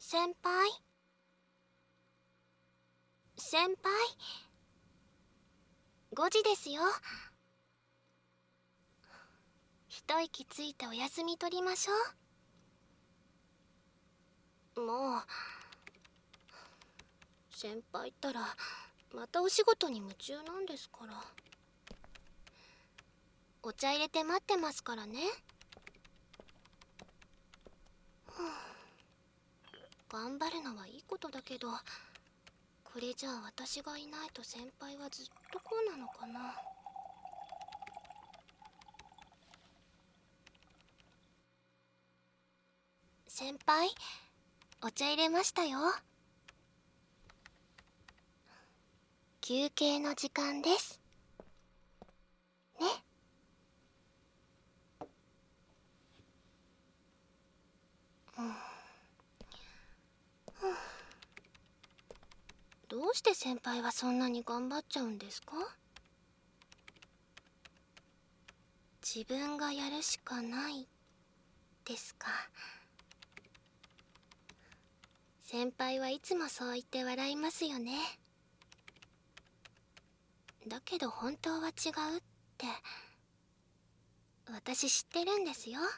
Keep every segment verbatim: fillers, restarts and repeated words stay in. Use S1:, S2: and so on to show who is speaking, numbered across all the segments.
S1: 先輩先輩ごじですよ。一息ついてお休み取りましょう。もう先輩ったらまたお仕事に夢中なんですから。お茶入れて待ってますからね。頑張るのはいいことだけど、これじゃあ私がいないと先輩はずっとこうなのかな。先輩、お茶入れましたよ。休憩の時間ですね。うん、どうして先輩はそんなに頑張っちゃうんですか？自分がやるしかないですか。先輩はいつもそう言って笑いますよね。だけど本当は違うって私知ってるんですよ。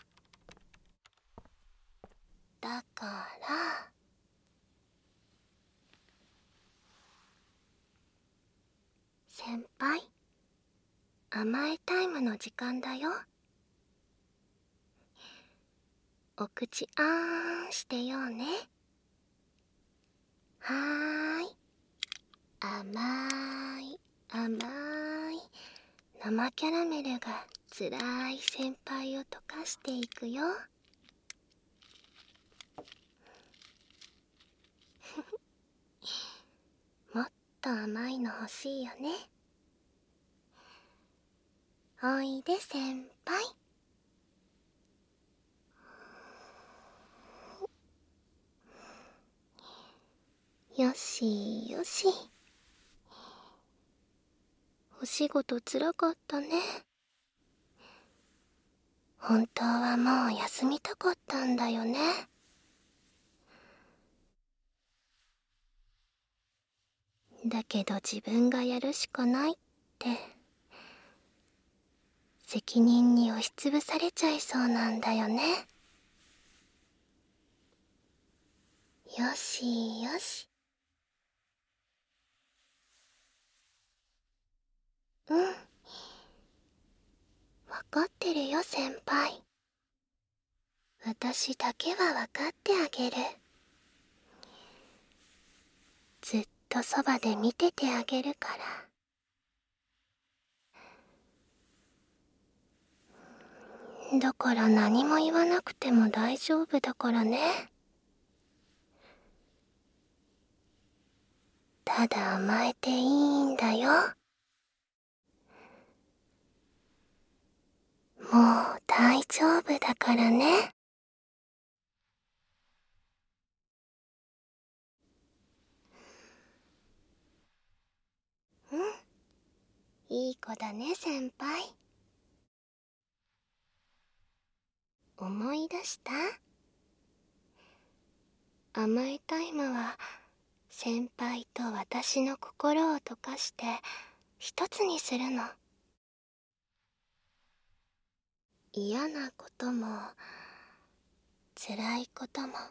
S1: だから先輩、甘えタイムの時間だよ。お口あーんしてようね。はーい。甘い甘い生キャラメルがつらい先輩を溶かしていくよ。もっと甘いの欲しいよね。おいで先輩。よしよし。お仕事つらかったね。本当はもう休みたかったんだよね。だけど自分がやるしかないって責任に押しつぶされちゃいそうなんだよね。よしよし。うん、わかってるよ先輩。私だけはわかってあげる。ずっとそばで見ててあげるから。だから何も言わなくても大丈夫だからね。ただ甘えていいんだよ。もう大丈夫だからね。うん、いい子だね先輩。思い出した？甘えタイムは先輩と私の心を溶かして一つにするの。嫌なことも辛いことも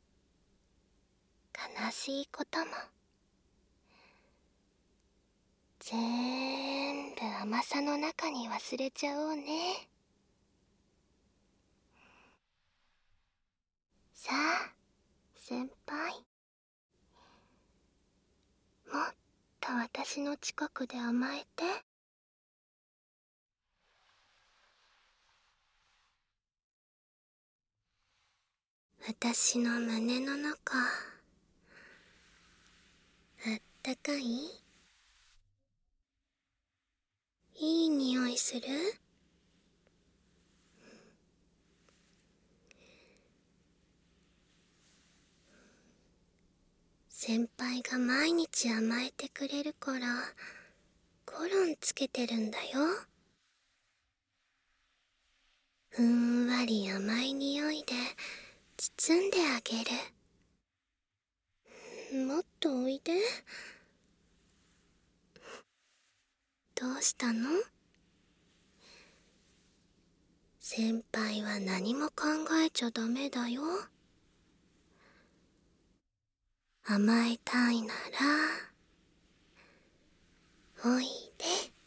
S1: 悲しいことも全部甘さの中に忘れちゃおうね。さあ先輩、もっと私の近くで甘えて。私の胸の中あったかい？いい匂いする？先輩が毎日甘えてくれるからコロンつけてるんだよ。ふんわり甘い匂いで包んであげる。 もっとおいで。どうしたの？先輩は何も考えちゃダメだよ。甘えたいならおいで。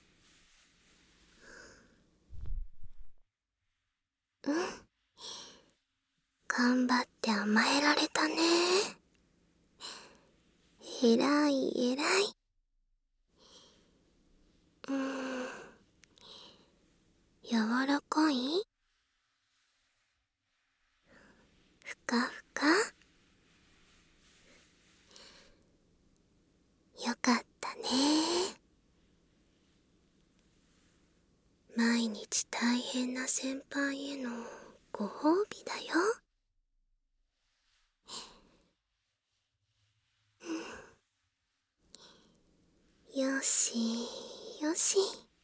S1: うん、頑張って甘えられたね。えらいえらい。うーん、柔らかい？ふかふか？よかったね。毎日大変な先輩へのご褒美だよ。よしよし。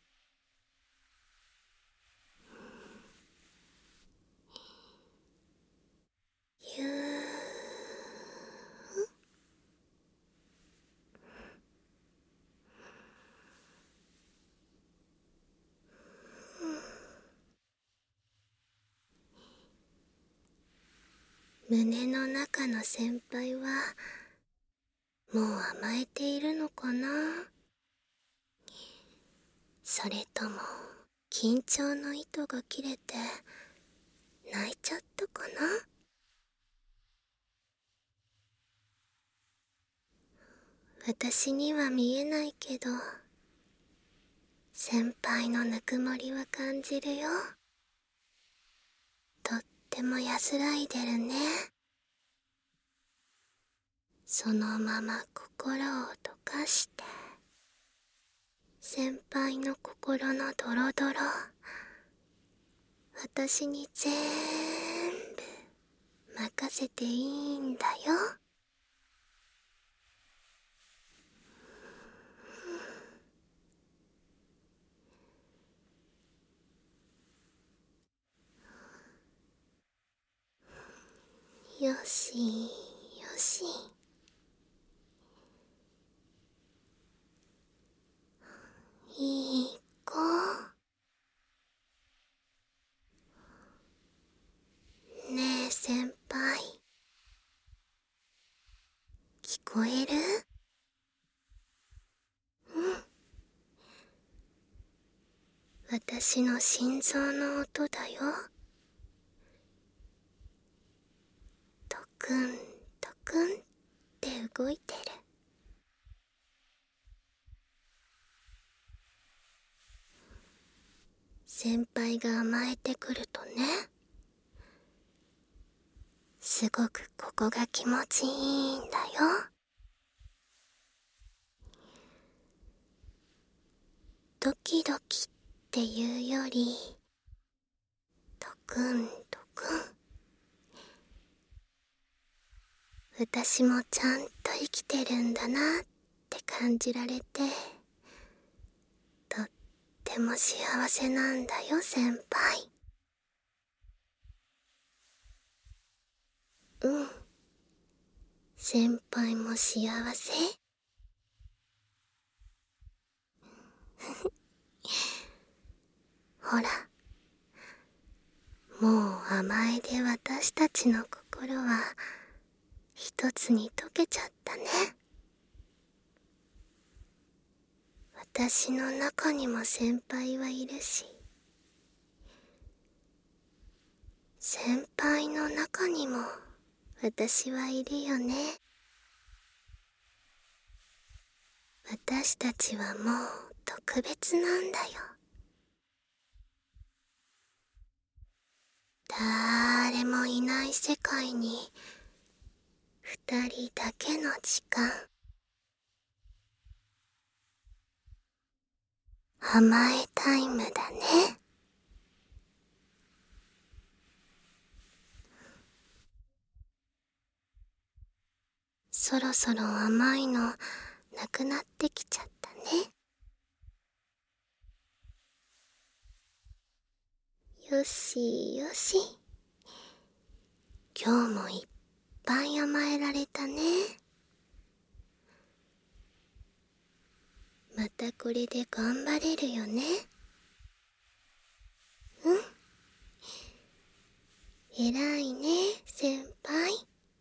S1: ゆー。胸の中の先輩はもう甘えているのかな？それとも緊張の糸が切れて泣いちゃったかな？私には見えないけど、先輩のぬくもりは感じるよ。とっても安らいでるね。そのまま心を溶かして、先輩の心のドロドロ、私にぜーんぶ任せていいんだよ。よしよし。いい子。ねえ先輩、聞こえる？うん。私の心臓の音だよ。トクントクンって動いてる。先輩が甘えてくるとね、すごくここが気持ちいいんだよ。ドキドキっていうより、トクントクン。私もちゃんと生きてるんだなって感じられて、とっても幸せなんだよ先輩。うん、先輩も幸せ？ほら、もう甘えで私たちの心は一つに溶けちゃったね。私の中にも先輩はいるし、先輩の中にも私はいるよね。私たちはもう特別なんだよ。だーれもいない世界に二人だけの時間。甘えタイムだね。そろそろ甘いのなくなってきちゃったね。よしよし。今日もいっぱい甘えられたね。 またこれで頑張れるよね。うん偉いね先輩。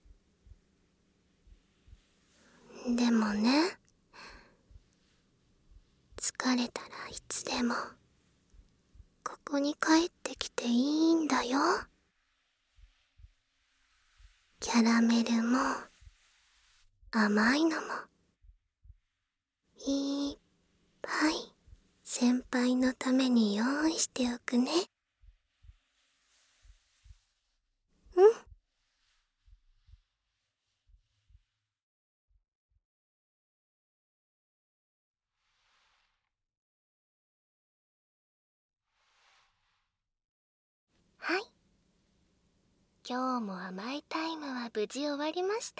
S1: でもね、疲れたらいつでもここに帰ってきていいんだよ。キャラメルも甘いのもいっぱい先輩のために用意しておくね。うん。はい、今日も甘いタイムは無事終わりました。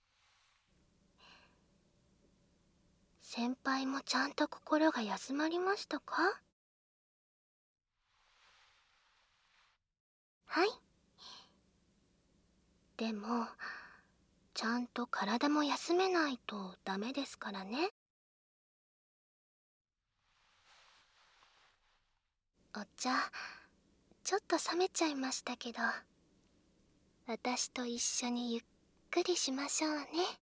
S1: 先輩もちゃんと心が休まりましたか？はい。でもちゃんと体も休めないとダメですからね。お茶ちょっと冷めちゃいましたけど、私と一緒にゆっくりしましょうね。